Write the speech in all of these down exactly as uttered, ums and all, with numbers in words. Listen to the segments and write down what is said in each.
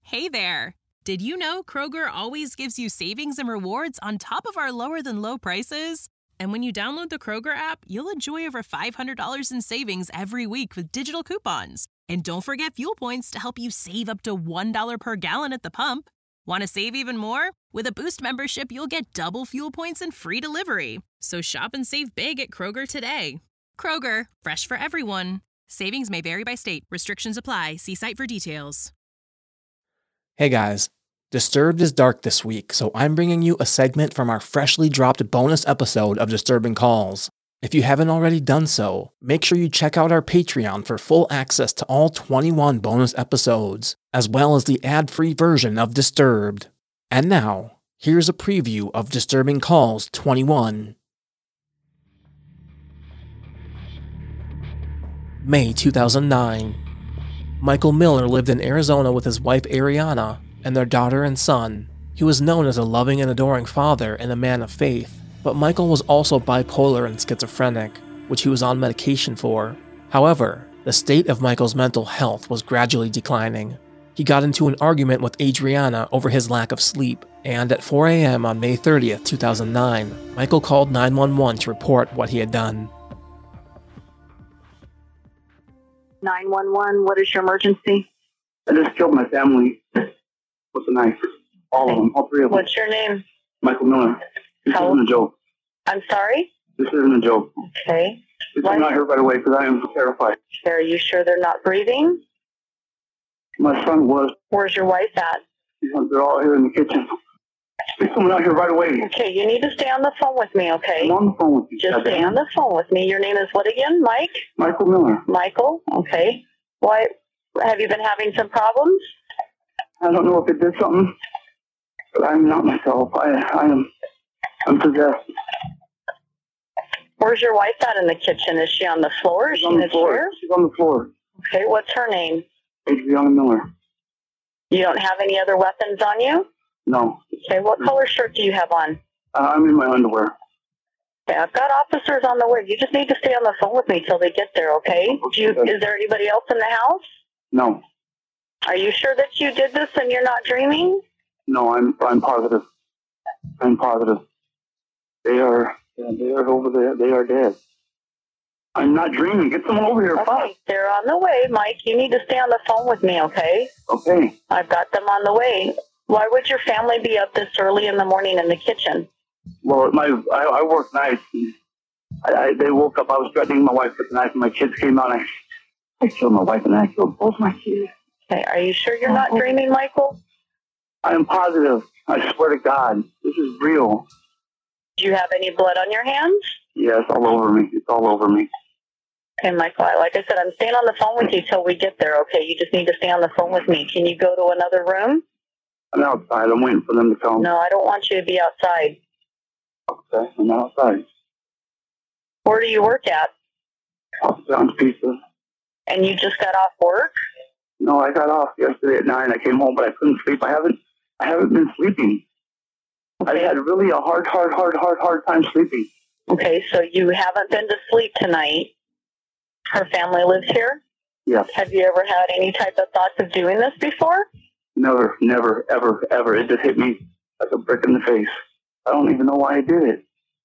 Hey there! Did you know Kroger always gives you savings and rewards on top of our lower-than-low prices? And when you download the Kroger app, you'll enjoy over five hundred dollars in savings every week with digital coupons. And don't forget fuel points to help you save up to one dollar per gallon at the pump. Want to save even more? With a Boost membership, you'll get double fuel points and free delivery. So shop and save big at Kroger today. Kroger, fresh for everyone. Savings may vary by state. Restrictions apply. See site for details. Hey guys, Disturbed is dark this week, so I'm bringing you a segment from our freshly dropped bonus episode of Disturbing Calls. If you haven't already done so, make sure you check out our Patreon for full access to all twenty-one bonus episodes, as well as the ad-free version of Disturbed. And now, here's a preview of Disturbing Calls twenty-one. May two thousand nine. Michael Miller lived in Arizona with his wife Ariana and their daughter and son. He was known as a loving and adoring father and a man of faith, but Michael was also bipolar and schizophrenic, which he was on medication for. However, the state of Michael's mental health was gradually declining. He got into an argument with Adriana over his lack of sleep, and at four a.m. on May thirtieth, two thousand nine, Michael called nine one one to report what he had done. nine one one, what is your emergency? I just killed my family with a knife. All of them, all three of them. What's your name? Michael Miller. This How? isn't a joke. I'm sorry? This isn't a joke. Okay. Please come out here right away because I am terrified. Are you sure they're not breathing? My son was. Where's your wife at? They're all here in the kitchen. Please come out here right away. Okay, you need to stay on the phone with me, okay? I'm on the phone with you. Just stay on the phone with me. Your name is what again? Mike? Michael Miller. Michael? Okay. Why? Have you been having some problems? I don't know if it did something, but I'm not myself. I, I am, I'm possessed. Where's your wife at in the kitchen? Is she on the floor? Is She's she on in the the floor. chair? She's on the floor. Okay, what's her name? Adriana Miller. You don't have any other weapons on you? No. Okay, what color shirt do you have on? Uh, I'm in my underwear. Okay, I've got officers on the way. You just need to stay on the phone with me till they get there, okay? Do you, is there anybody else in the house? No. Are you sure that you did this and you're not dreaming? No, I'm I'm positive. I'm positive. They are they are over there. They are dead. I'm not dreaming. Get someone over here. Okay, Fast. they're on the way, Mike. You need to stay on the phone with me, okay? Okay. I've got them on the way. Why would your family be up this early in the morning in the kitchen? Well, my I, I work nights. And I, I, they woke up. I was threatening my wife with a knife, and my kids came out. And I, I killed my wife, and I killed both my kids. Okay, are you sure you're not dreaming, Michael? I am positive. I swear to God, this is real. Do you have any blood on your hands? Yeah, it's all over me. It's all over me. Okay, Michael, like I said, I'm staying on the phone with you till we get there, okay? You just need to stay on the phone with me. Can you go to another room? I'm outside. I'm waiting for them to come. No, I don't want you to be outside. Okay, I'm outside. Where do you work at? John's Pizza. And you just got off work? No, I got off yesterday at nine. I came home, but I couldn't sleep. I haven't, I haven't been sleeping. Okay. I had really a hard, hard, hard, hard, hard time sleeping. Okay, so you haven't been to sleep tonight. Her family lives here? Yes. Have you ever had any type of thoughts of doing this before? Never, never, ever, ever. It just hit me like a brick in the face. I don't even know why I did it.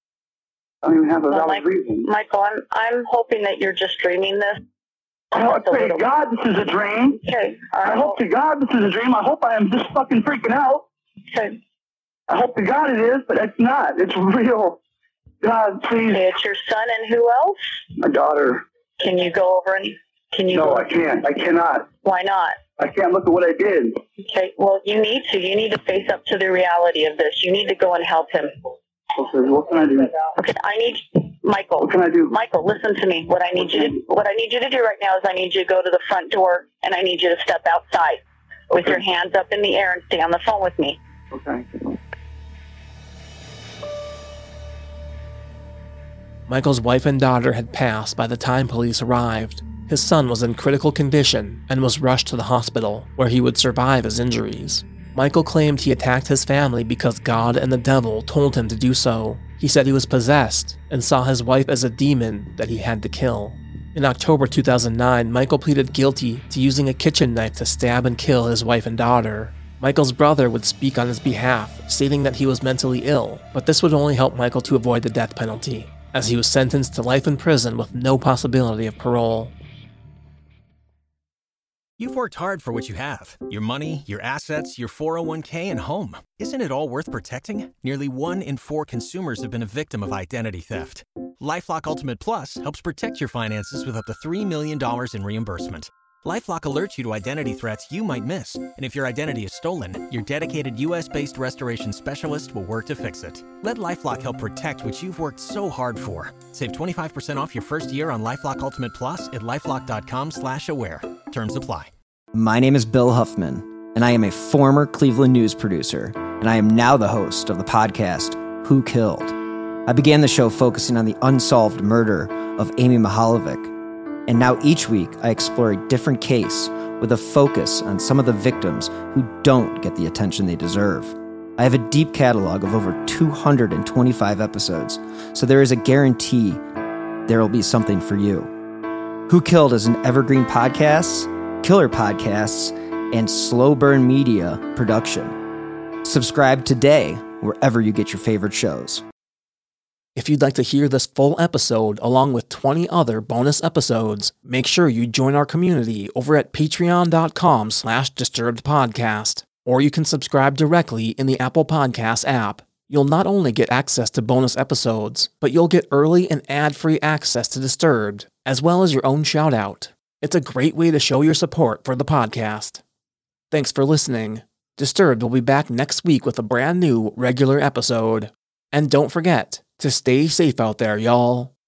I don't even have a Well, valid Mike, reason. Michael, I'm I'm hoping that you're just dreaming this. I hope to God this is a dream. Okay. I hope to God this is a dream. I hope I am just fucking freaking out. Okay. I hope to God it is, but it's not. It's real. God, please. Okay, it's your son and who else? My daughter. Can you go over and can you? No, go, I can't. I cannot. Why not? I can't look at what I did. Okay. Well, you need to. You need to face up to the reality of this. You need to go and help him. Okay, what can I do? Okay. I need Michael. What can I do? Michael, listen to me. What I need you to what I need you to do right now is I need you to go to the front door and I need you to step outside with Okay. your hands up in the air and stay on the phone with me. Okay. Michael's wife and daughter had passed by the time police arrived. His son was in critical condition and was rushed to the hospital, where he would survive his injuries. Michael claimed he attacked his family because God and the devil told him to do so. He said he was possessed and saw his wife as a demon that he had to kill. In October two thousand nine, Michael pleaded guilty to using a kitchen knife to stab and kill his wife and daughter. Michael's brother would speak on his behalf, stating that he was mentally ill, but this would only help Michael to avoid the death penalty, as he was sentenced to life in prison with no possibility of parole. You've worked hard for what you have. Your money, your assets, your four oh one k, and home. Isn't it all worth protecting? Nearly one in four consumers have been a victim of identity theft. LifeLock Ultimate Plus helps protect your finances with up to three million dollars in reimbursement. LifeLock alerts you to identity threats you might miss. And if your identity is stolen, your dedicated U S-based restoration specialist will work to fix it. Let LifeLock help protect what you've worked so hard for. Save twenty-five percent off your first year on LifeLock Ultimate Plus at LifeLock.com slash aware. Terms apply. My name is Bill Huffman, and I am a former Cleveland news producer, and I am now the host of the podcast, Who Killed? I began the show focusing on the unsolved murder of Amy Mihaljevic, and now each week I explore a different case with a focus on some of the victims who don't get the attention they deserve. I have a deep catalog of over two hundred twenty-five episodes, so there is a guarantee there will be something for you. Who Killed is an evergreen podcast, killer podcasts, and slow burn media production. Subscribe today wherever you get your favorite shows. If you'd like to hear this full episode along with twenty other bonus episodes, make sure you join our community over at patreon.com slash disturbed podcast, or you can subscribe directly in the Apple Podcasts app. You'll not only get access to bonus episodes, but you'll get early and ad-free access to Disturbed, as well as your own shout-out. It's a great way to show your support for the podcast. Thanks for listening. Disturbed will be back next week with a brand new regular episode. And don't forget to stay safe out there, y'all.